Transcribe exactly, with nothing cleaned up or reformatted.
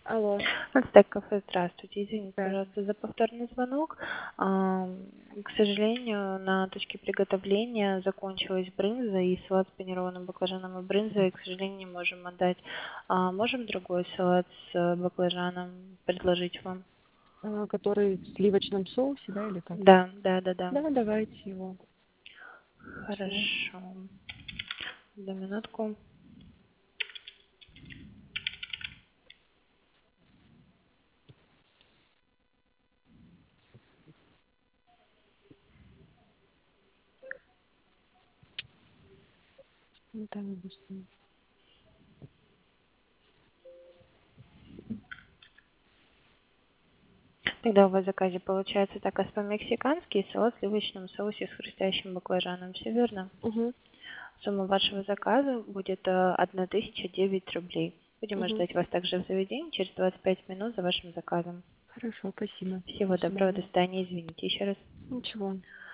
Алло. Ацтек кафе, здравствуйте. Извините, Да. пожалуйста, за повторный звонок. Ам, К сожалению, на точке приготовления закончилась брынза и салат с панированным баклажаном и брынзой, к сожалению, не можем отдать. А можем другой салат с баклажаном предложить вам? А, который в сливочном соусе, да, или как? Да, да, да, да. Да, давайте его. Всё. Хорошо. Одну минутку. Ну, там быстрее. Тогда у вас в заказе получается такос по-мексикански и салат в сливочном соусе с хрустящим баклажаном. Все верно? Угу. Сумма вашего заказа будет э, одна тысяча девять рублей. Будем Угу. ожидать вас также в заведении через двадцать пять минут за вашим заказом. Хорошо, спасибо. Всего До доброго, до свидания. свидания, извините еще раз. Ничего.